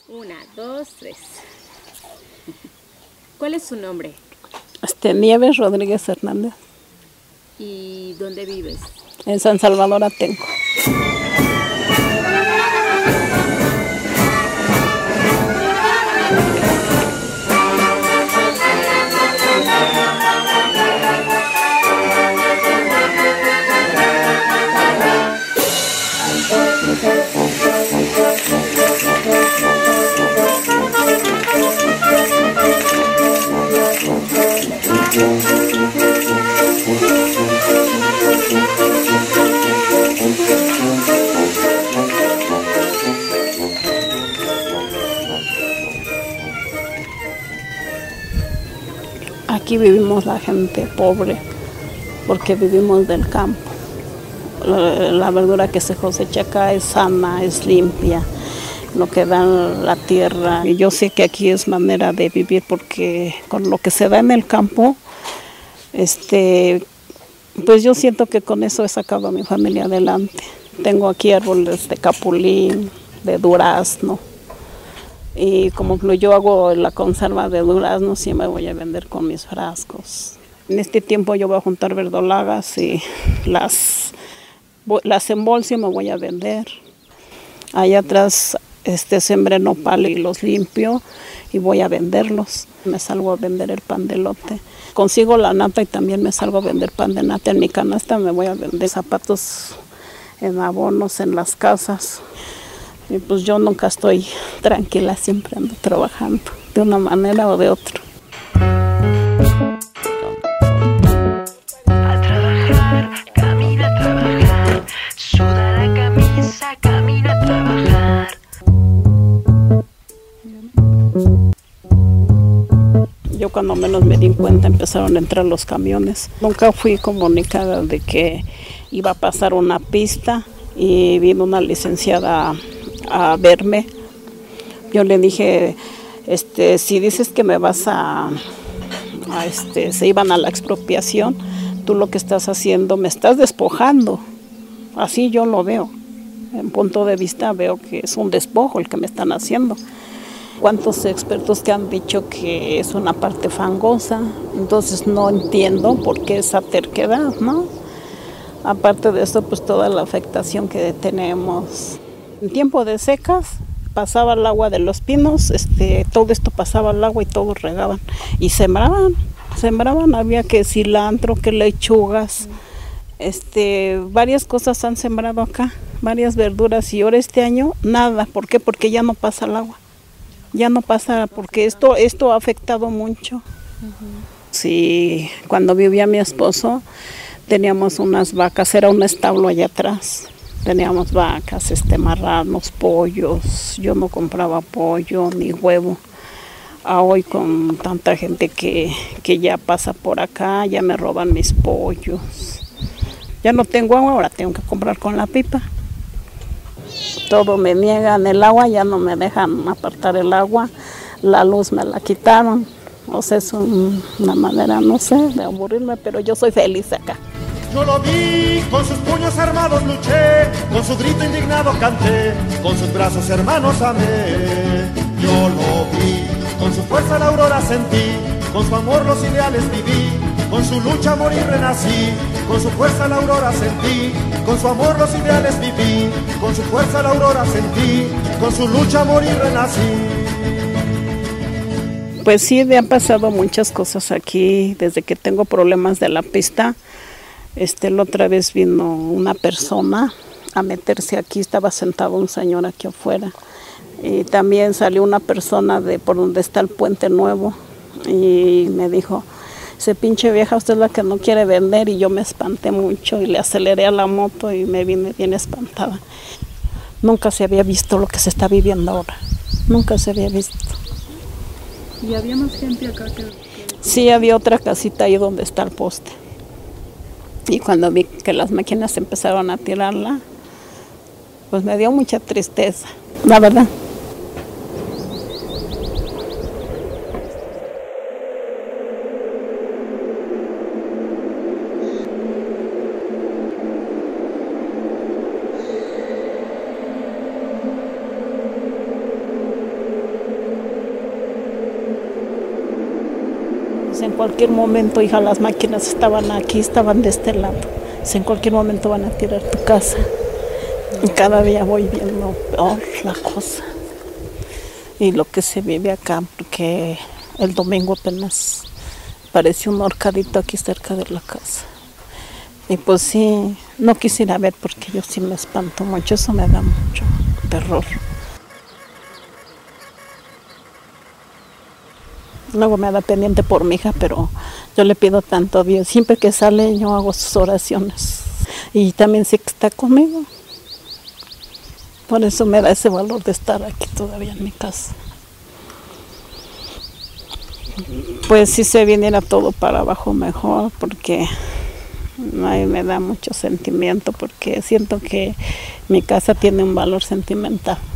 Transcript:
Una, dos, tres. ¿Cuál es su nombre? Nieves Rodríguez Hernández. ¿Y dónde vives? En San Salvador Atenco. Aquí vivimos la gente pobre, porque vivimos del campo. La verdura que se cosecha acá es sana, es limpia, lo que da la tierra. Y yo sé que aquí es manera de vivir, porque con lo que se da en el campo, pues yo siento que con eso he sacado a mi familia adelante. Tengo aquí árboles de capulín, de durazno. Y como yo hago la conserva de durazno, sí me voy a vender con mis frascos. En este tiempo yo voy a juntar verdolagas y las embolso y me voy a vender. Allá atrás sembré nopal y los limpio y voy a venderlos. Me salgo a vender el pan de elote. Consigo la nata y también me salgo a vender pan de nata. En mi canasta me voy a vender zapatos en abonos en las casas. Y pues yo nunca estoy tranquila, siempre ando trabajando de una manera o de otra. A trabajar, camina a trabajar, suda la camisa, camina a trabajar. Yo cuando menos me di cuenta empezaron a entrar los camiones. Nunca fui comunicada de que iba a pasar una pista y vino una licenciada a verme. Yo le dije, si dices que me vas se iban a la expropiación, tú lo que estás haciendo, me estás despojando. Así yo lo veo. En punto de vista veo que es un despojo el que me están haciendo. ¿Cuántos expertos que han dicho que es una parte fangosa? Entonces no entiendo por qué esa terquedad, ¿no? Aparte de eso, pues toda la afectación que tenemos. En tiempo de secas pasaba el agua de los pinos, todo esto pasaba el agua y todos regaban y sembraban, había que cilantro, que lechugas, varias cosas han sembrado acá, varias verduras, y ahora este año nada. ¿Por qué? Porque ya no pasa el agua, ya no pasa, porque esto ha afectado mucho. Sí, cuando vivía mi esposo teníamos unas vacas, era un establo allá atrás. Teníamos vacas, marranos, pollos. Yo no compraba pollo ni huevo. Hoy con tanta gente que ya pasa por acá, ya me roban mis pollos. Ya no tengo agua, ahora tengo que comprar con la pipa. Todo me niegan el agua, ya no me dejan apartar el agua. La luz me la quitaron. O sea, es una manera, no sé, de aburrirme, pero yo soy feliz acá. Yo lo vi, con sus puños armados luché, con su grito indignado canté, con sus brazos hermanos amé. Yo lo vi, con su fuerza la aurora sentí, con su amor los ideales viví, con su lucha morí renací, con su fuerza la aurora sentí, con su amor los ideales viví, con su fuerza la aurora sentí, con su lucha morí renací. Pues sí, me han pasado muchas cosas aquí, desde que tengo problemas de la pista. La otra vez vino una persona a meterse aquí, estaba sentado un señor aquí afuera. Y también salió una persona de por donde está el puente nuevo y me dijo, ese pinche vieja, usted es la que no quiere vender. Y yo me espanté mucho y le aceleré a la moto y me vine bien espantada. Nunca se había visto lo que se está viviendo ahora, nunca se había visto. ¿Y había más gente acá que...? Sí, había otra casita ahí donde está el poste. Y cuando vi que las máquinas empezaron a tirarla, pues me dio mucha tristeza, la verdad. Dice, en cualquier momento, hija, las máquinas estaban aquí, estaban de este lado. Dice, en cualquier momento van a tirar tu casa. Y cada día voy viendo peor la cosa. Y lo que se vive acá, porque el domingo apenas apareció un horcadito aquí cerca de la casa. Y pues sí, no quisiera ver porque yo sí me espanto mucho, eso me da mucho terror. Luego me da pendiente por mi hija, pero yo le pido tanto a Dios. Siempre que sale yo hago sus oraciones. Y también sé que está conmigo. Por eso me da ese valor de estar aquí todavía en mi casa. Pues si se viniera todo para abajo mejor, porque ay, me da mucho sentimiento, porque siento que mi casa tiene un valor sentimental.